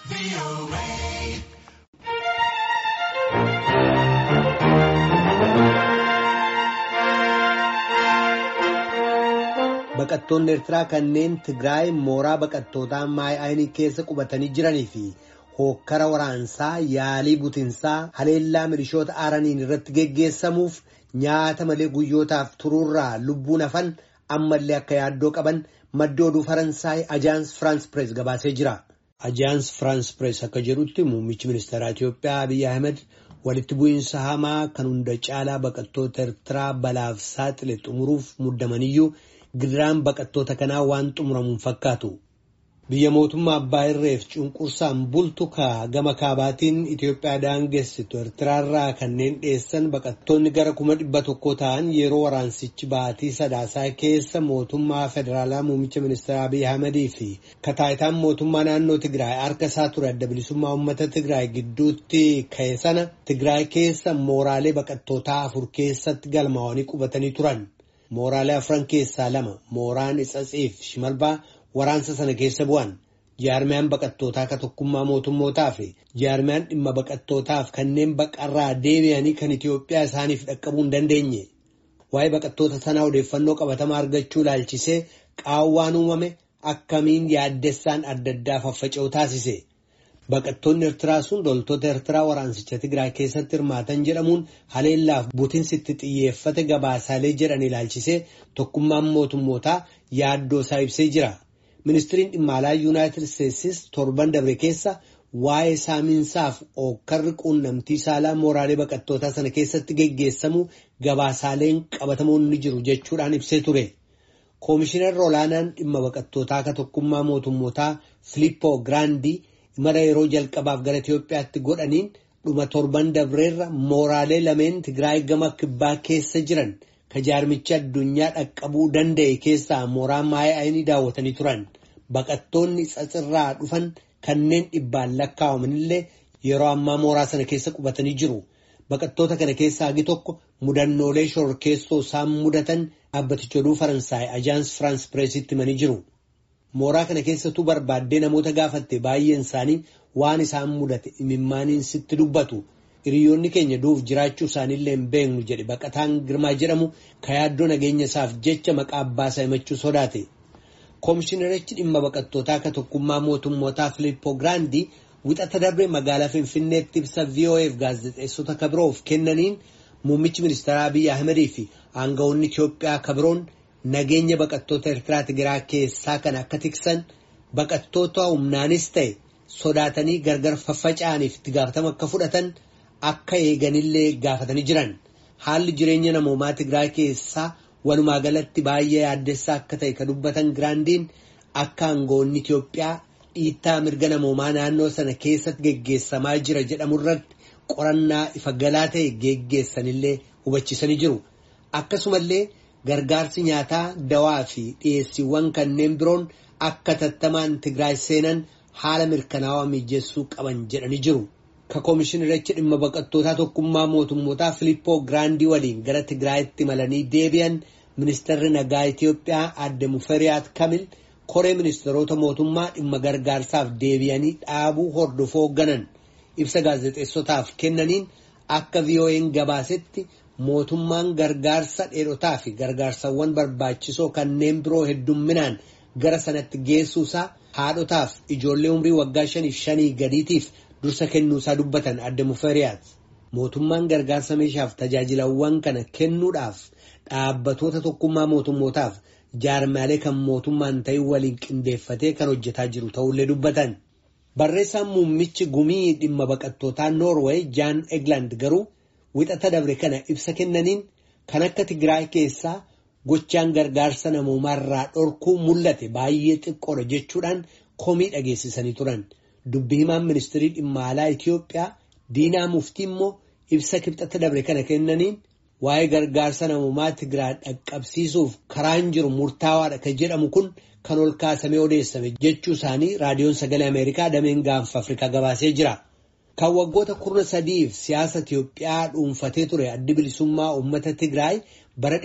Baqattoonni Eertiraa kanneen Tigraay mooraa baqattootaa Maayi'aanii keessa qubatanii jiranii fi hookkara waraansaa yaalii butinsaa haleellaa milishoota aaraniin irratti geggeessamuuf nyaata malee guyyootaaf turuurraa lubbuun hafan ammallee akka yaaddoo qaban madda oduu Faransaay Ajaans Firaans Pirees gabaasee jira. Ajaans Firaans Pirees akka jedhutti muummichi ministeeraa Itiyoophiyaa Abiyyi Ahmed walitti bu'iinsa hamaa kan hunda caalaa baqattoota Eertiraa balaaf saaxile xumuruuf muddamaniyyuu gidiraan baqattoota kanaa waan xumuramuun fakkaatu. Biyya mootummaa abbaa irreef cunqursaan bultu gama kaabaatiin Itiyoophiyaa daangessitu Eertiraarraa kanneen dhiyeessan baqattoonni gara 100,000 ta'an yeroo waraansichi baatii sadaasaa keessa mootummaa federaalaa muummicha ministeeraa Abiyyi Ahmedii fi kataayitaan mootummaa naannoo Tigraay harka isaa ture adda bilisummaa uummata Tigraay gidduutti ka'e sana Tigraay keessa mooraalee baqattootaa 4 keessatti galmaa'anii qubatanii turan. Mooraalee 4 keessaa 2 mooraan Itsatsiif Shimalbaa waraansa sana keessa bu'an. Jaarmiyaan baqattootaa ka tokkummaa mootummootaa fi jaarmiyaan dhimma baqattootaaf kanneen baqarraa deebi'anii kan Itiyoophiyaa isaaniif dhaqqabuu hin dandeenye. Waa'ee baqattoota sanaa odeeffannoo qabatamaa argachuu ilaalchisee qaawwaan uumame akkamiin yaaddessaan adda addaa faffaca'u taasise. Baqattoonni Eertiraa sun loltoota Eertiraa waraansicha Tigraay keessatti hirmaatan jedhamuun haleellaaf butinsitti xiyyeeffate gabaasaalee jedhan ilaalchisee tokkummaan mootummootaa yaaddoo isaa ibsee jira. Ministiriin dhimma alaa Yuunaayitid Isteetsis torban dabre keessa waa'ee saamiinsaaf ookkarri quunnamtii saalaa mooraalee baqattootaa sana keessatti geggeessamu gabaasaaleen qabatamoon ni jiru jechuudhaan ibsee ture. Koomishinarri olaanaan dhimma baqattootaa ka tokkummaa mootummootaa Filippo Giraandii imala yeroo jalqabaaf gara Itiyoophiyaatti godhaniin dhuma torban dabreerra mooraalee lameen Tigraay gama kibbaa keessa jiran ka jaarmicha addunyaa dhaqqabuu danda'e keessaa mooraa Maayi'aanii daawwatanii turan. Baqattoonni Itsatsirraa dhufan kanneen dhibbaan lakkaa'amanillee yeroo ammaa mooraa sana keessa qubatanii jiru. Baqattoota kana keessaa hagi tokko mudannoolee shororkeessoo isaan mudatan dhaabbaticha oduu Faransaay Ajaans Firaans Pireesitti himanii jiru. Mooraa kana keessattuu barbaaddee namoota gaafatte baay'een isaanii waan isaan mudate imimmaaniin sitti dubbatu. Hiriyoonni keenya du'uuf jiraachuu isaaniillee hin beeknu jedhe baqataan Girmaa jedhamu ka yaaddoo nageenya isaaf jecha maqaa abbaa isaa himachuu sodaate. Koomishinarichi dhimma baqattootaa ka tokkummaa mootummootaa Filippo Giraandii wixata darbe magaalaa Finfinneetti ibsa VOA'f gaazexeessota kabiroof kennaniin muummichi ministeeraa Abiyyi Ahmedii fi aangawoonni Itiyoophiyaa kabiroon nageenya baqattoota Eertiraa Tigraay keessaa kan akka tiksan baqattoota humnaanis ta'e sodaatanii gargar faffaca'aniif itti gaafatama akka fudhatan akka eeganillee gaafatanii jiran. Haalli jireenya namoomaa Tigraay keessaa walumaa galatti baay'ee yaaddessaa akka ta'e ka dubbatan Giraandiin akka aangawoonni Itiyoophiyaa dhiittaa mirga namoomaa naannoo sana keessatti geggeessamaa jira jedhamu irratti qorannaa ifa galaa ta'e geggeessanillee hubachiisanii jiru. Akkasumallee gargaarsi nyaataa dawaa fi dhiyeessiiwwan kanneen biroon akka tattamaan Tigraay seenan haala mirkanaawaa mijeessuu qaban jedhanii jiru. Ka koomishinarichi dhimma baqattootaa tokkummaa mootummootaa Filippo Giraandii waliin gara Tigraayitti malanii deebi'an ministeerri nagaa Itiyoophiyaa adde Muferiyaat Kamil koree ministeerota mootummaa dhimma gargaarsaaf deebi'anii dhaabuu hordofuu hoogganan ibsa gaazexeessotaaf kennaniin akka VOA'n gabaasetti mootummaan gargaarsa dheerotaa fi gargaarsawwan barbaachisoo kanneen biroo heddumminaan gara sanatti geessuusaa haadhotaaf ijoollee umrii waggaa 5 gadiitiif dursa kennuusaa dubbatan adde Muferiyaat. Mootummaan gargaarsa meeshaaf tajaajilawwan kana kennuudhaaf dhaabbatoota tokkummaa mootummootaaf jaarmaalee kan mootummaan ta'e waliin qindeeffatee kan hojjetaa jiru ta'ullee dubbatan. Barreessaan muummichi gumii dhimma baqattootaa Noorweey Jaan Egland garuu wixata dabre kana ibsa kennaniin kan akka Tigraay keessaa gochaan gargaarsa namoomaarraa dhorkuu mul'ate baay'ee xiqqoodha jechuudhaan komii dhageessisanii turan. Dubbi himaan ministirii dhimma alaa Itiyoophiyaa Diinaa Muftii immoo ibsa kibxata dabre kana kennaniin waa'ee gargaarsa namoomaa Tigraay dhaqqabsiisuuf karaan jiru murtaawaadha ka jedhamu kun kan ol kaasamee odeessame jechuu isaanii raadiyoon sagalee Ameerikaa dameen gaanfa Afrikaa gabaasee jira. Kan waggoota 13f siyaasa Itiyoophiyaa dhuunfatee ture addi bilisummaa uummata Tigraay bara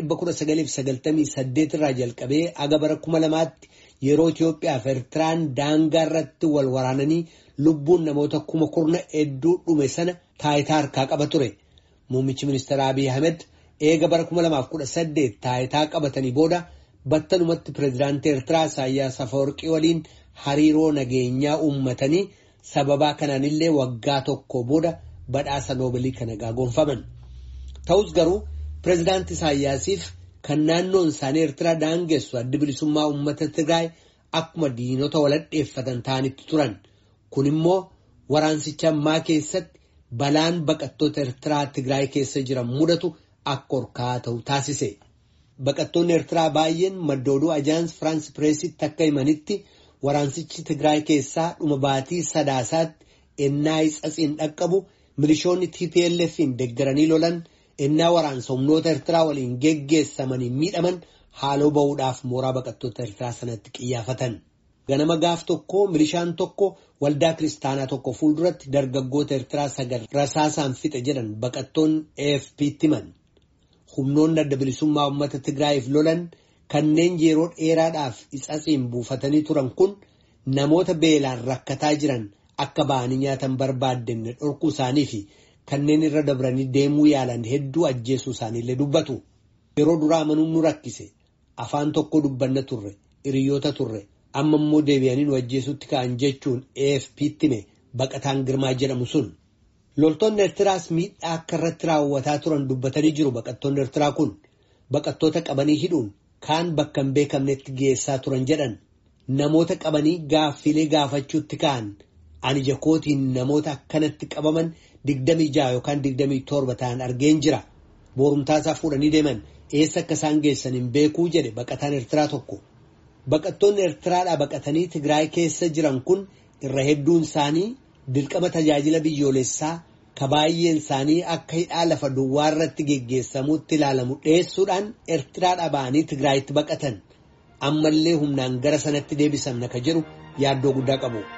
1998 irraa jalqabee aga bara 2000tti yeroo Itiyoophiyaa fi Eertiraan daangaa irratti wal waraananii lubbuun namoota 10,000 hedduu dhume sana taayitaa harkaa qaba ture. Muummichi ministeera Abiy Ahmed eega bara 2018 taayitaa qabatanii booda battalumatti pireezidaantii Eertiraa Isaayyaas Afeworqii waliin hariiroo nageenyaa uummatanii sababaa kanaanillee waggaa tokko booda badhaasa Noobeelii kana gonfaman. Ta'us garuu pireezidaantii Isaayyaasiif kan naannoon isaanii Eertiraa daangessu adda bilisummaa uummata Tigraay akkuma diinota waladheeffatan ta'anitti turan. Kun immoo waraansicha ammaa keessatti balaan baqattoota Eertiraa Tigraay keessa jiran mudatu akka horkaa ta'u taasise. Baqattoonni Eertiraa baay'een madda oduu Ajaans Firaans Pireesitti akka himanitti waraansichi Tigraay keessaa dhuma baatii sadaasaatti ennaa ixaxiin dhaqqabu milishoonni TPLF'n deeggaranii lolan ennaa waraansa humnoota Eertiraa waliin geggeessamanii miidhaman haaloo ba'uudhaaf mooraa baqattoota Eertiraa sanatti qiyyaafatan. Ganama gaaf tokko milishaan tokko waldaa kiristaanaa tokko fuulduratti dargaggoota Eertiraa 9 rasaasaan fixe jedhan baqattoonni AFP'tti himan. Humnoonni adda bilisummaa uummata Tigraayiif lolan kanneen yeroo dheeraadhaaf ixaxiin buufatanii turan kun namoota beelaan rakkataa jiran akka ba'anii nyaatan barbaaddanne dhorkuu isaanii fi kanneen irra dabranii deemuu yaalan hedduu ajjeesuu isaaniillee dubbatu. Yeroo duraa amanuun nu rakkise. Afaan tokko dubbanna turre, hiriyoota turre, amma immoo deebi'anii nu ajjeesutti ka'an jechuun AFP'tti hime baqataan Girmaa jedhamu sun. Loltoonni Eertiraas miidhaa akka irratti raawwataa turan dubbatanii jiru. Baqattoonni Eertiraa kun baqattoota qabanii hidhuun kaan bakka hin beekamnetti geessaa turan jedhan. Namoota qabanii gaaffilee gaafachuutti ka'an ani jakootiin namoota akkanatti qabaman 26 yookaan 27 ta'an argeen jira. Boorumtaasaa fuudhanii deeman eessa akka isaan geessan hin beekuu jedhe baqataan Eertiraa tokko. Baqattoonni Eertiraadhaa baqatanii Tigraay keessa jiran kun irra hedduun isaanii dirqama tajaajila biyyoolessaa ka baay'een isaanii akka hidhaa lafa duwwaa irratti geggeessamuutti ilaalamu dhiyeessuudhaan Eertiraadhaa ba'anii Tigraayitti baqatan. Ammallee humnaan gara sanatti deebisamna ka jedhu yaaddoo guddaa qabu.